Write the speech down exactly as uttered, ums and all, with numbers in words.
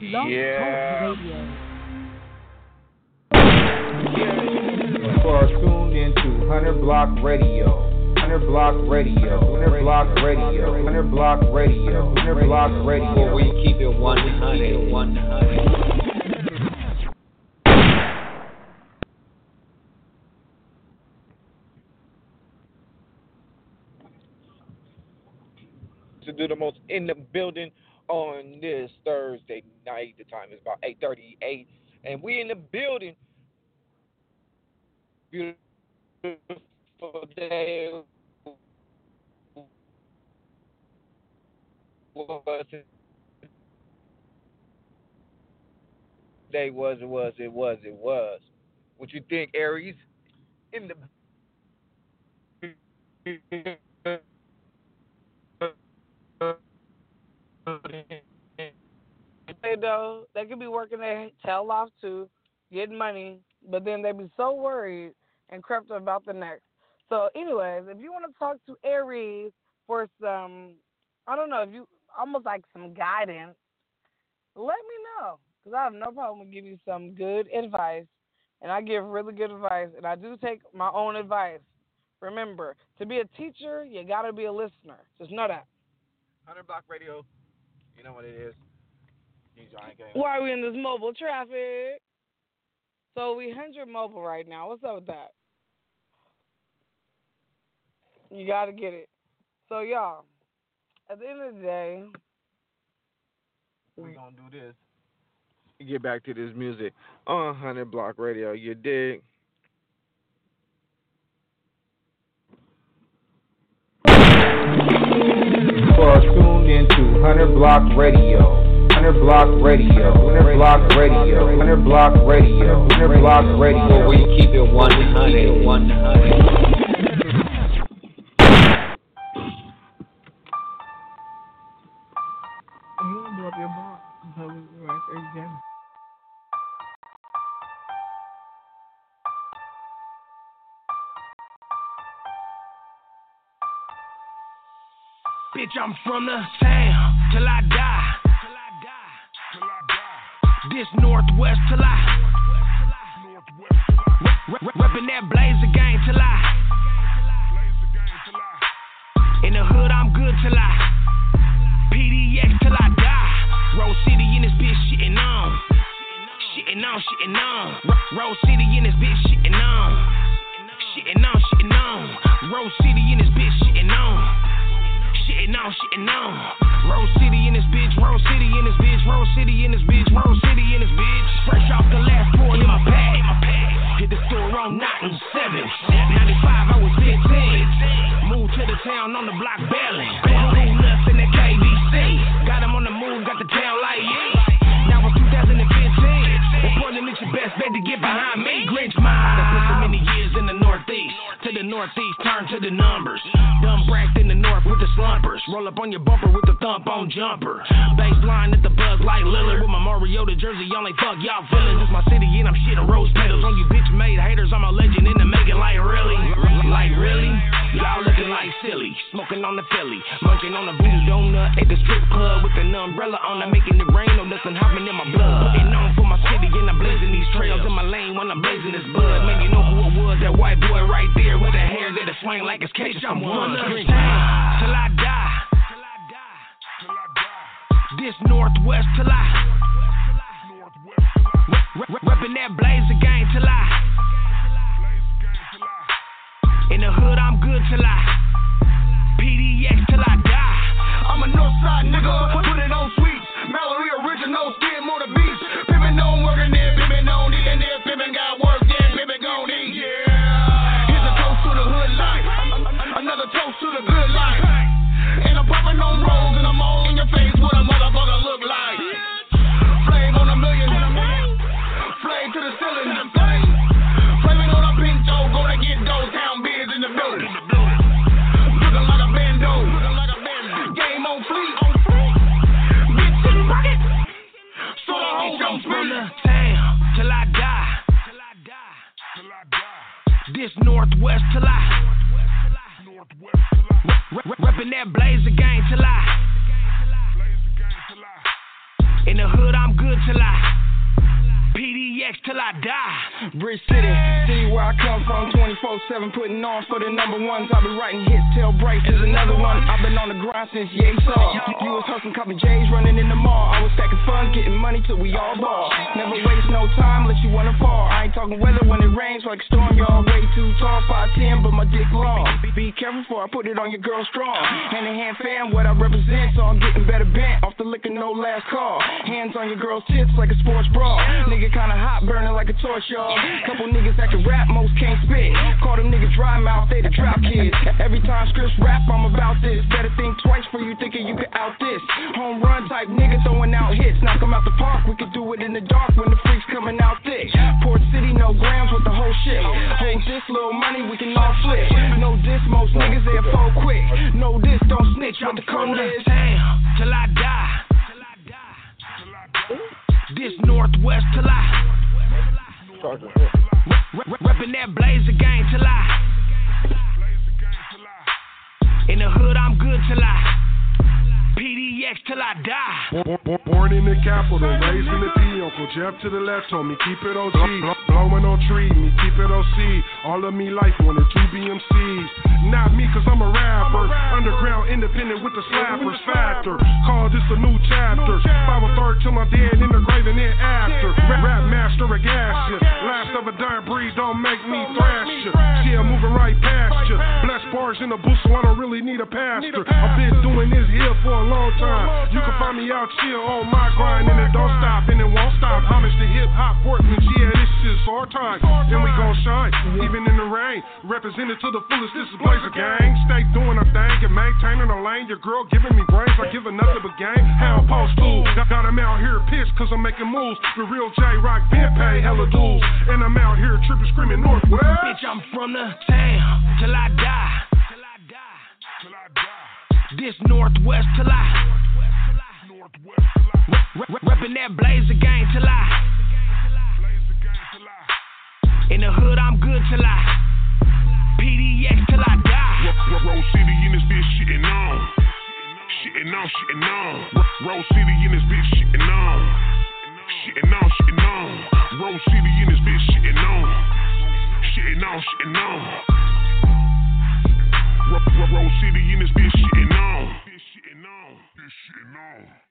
Love Yeah. Talk Radio. You are tuned into Hunter Block Radio. Hunter Block Radio. Hunter Block Radio. Hunter Block Radio. Hunter Block Radio. Where we keep it one hundred. one hundred. To do the most in the building on this Thursday night. The time is about eight thirty-eight, and we in the building. Beautiful day. Was it? Day was it was it was it was. What you think, Aries? In the They though they could be working their tail off too, getting money, but then they be so worried and crept about the next. So, anyways, if you want to talk to Aries for some, I don't know, if you almost like some guidance, let me know, because I have no problem with giving you some good advice, and I give really good advice, and I do take my own advice. Remember, to be a teacher, you got to be a listener. Just know that. Hunter Block Radio, you know what it is. Why are we in this mobile traffic? So we one hundred mobile right now. What's up with that? You got to get it. So, y'all, at the end of the day, we're going to do this. Get back to this music on Hunter Block Radio. You dig? You are tuned into Hunter Block Radio. Hunter Block Radio. Hunter Block Radio. Hunter Block Radio. Hunter Block Radio. Where we keep it one hundred. one hundred. Bitch, I'm from the town till I die. This Northwest till I reppin' that Blazer gang till I in the hood I'm good till I P D X till I die. Rose City in this bitch shitting on, shitting on, shitting on. Rose City in this bitch shitting on, shitting on, shitting on. Rose City in this bitch shitting on. Shitting on, shitting on. Rose City in this bitch, Rose City in this bitch, Rose City in this bitch, Rose City in this bitch. Fresh off the last four in my bag. Hit the store on Notting seven. ninety-five, I was fifteen. Moved to the town on the block bailing. Blue nuts in the K B C. Got him on the move, got the town like yeah. Now it's two thousand fifteen. Important that you best bet to get behind me. Grinch mile. I put so many years in the Northeast. To the Northeast, turn to the numbers. Dumb bracked in the North with the slumpers. Roll up on your bumper with the thump on jumper. Baseline at the buzz like Lillard. With my Mariota jersey on, like fuck y'all feelings. It's my city and I'm shitting rose petals. On you bitch made haters, I'm a legend in the making like really. Like really? Y'all looking like silly. Smoking on the Philly. Munching on the voodoo donut at the strip club with an umbrella on. I'm making it rain, no nothing hopping in my blood. Putting on for my city and I'm blazing these trails in my lane when I'm blazing this bud. Man, you know who it was, that white boy right there with the hair that is swing like it's cage. I'm one. Till I die. This Northwest till I reppin' that Blazer gang till I in the hood I'm good till I P D X till I die. I'm a Northside nigga, put it on sweets. Mallory original, skin more the beats. Pimpin' don't work in there, pimpin' don't eat in there, pimpin' got work there, pimpin' gon' eat. Yeah. Here's a toast to the hood life, another toast to the good life. And I'm popping on rolls and I'm all in your face. What a motherfucker look like. Flame on a million, flame to the ceiling. Flaming on a pink toe, gonna get those town beers in the building. Looking like a bando, game on fleek. Bitch in pocket, so the whole don't from the town till I die. This Northwest till I reppin' that Blazer gang till I In the hood, I'm good till I P D X till I die. Bridge City, city where I come from, twenty-four seven putting on for the number ones. I be writing hits, tell Bryce is another one. I've been on the grind since Ye saw. You was hustling, copping J's, running in the mall. I was stacking funds, getting money till we all ball. Never waste no time unless you wanna fall. I ain't talking weather when it rains like a storm. Y'all way too tall, five ten, but my dick long. Be careful before I put it on your girl strong. Hand in hand fam, what I represent, so I'm getting better bent. Off the liquor, no last call. Hands on your girl's tits like a sports bra. Nigga kinda hot, burning like a torch, y'all. Couple niggas that can rap, most can't spit. Call them niggas dry mouth, they the drought kids. Every time scripts rap, I'm about this. Better think twice before you thinking you can out this. Home run type nigga throwing out hits. Knock them out the park, we could do it in the dark when the freaks coming out thick. Port City, no grams with the whole shit. Hold this little money, we can all flip. No diss, most niggas they fall quick. No this, don't snitch, what the code is. Damn, till I die. This Northwest till I reppin' that Blazer gang till I in the hood I'm good till I P D X till I die. Born, born, born in the capital, raised in the D. Uncle Jeff to the left told me keep it O G. Blowing on tree, me keep it O C. All of me life wanted two B M Cs. Not me cause I'm a rapper. Underground independent with the slappers factor. Call this a new chapter. Five or third till my dead in the grave and then after. Rap, rap master of gas ya. Last of a dying breed don't make me thrash ya. Yeah, moving right past ya. Blessed bars in the booth so I don't really need a pastor. I've been doing this here for a long time. You can find me out chill on my grind and it don't stop and it won't stop. Homage to hip hop workmen, yeah, this is our time. And we gon' shine, even in the rain. Represented to the fullest, this is Blazer Gang. Stay doing a thing and maintaining a lane. Your girl giving me brains, I give her nothing but game. How I'm supposed to. Got him out here pissed cause I'm making moves. The real J-Rock been pay hella dues. And I'm out here tripping, screaming Northwest. Bitch, I'm from the town till I die. Till I die. Till I die. This Northwest till I reppin' that Blazer gang till I in the hood I'm good till I P D X till I die. Rose City in this bitch shitting on. Shitting on, shitting on. Rose City in this bitch shitting on. Shitting on, shitting on. Rose City in this bitch shitting on. Shitting on, shitting on. Rose City in this bitch shitting on. Shitting on. Shitting on.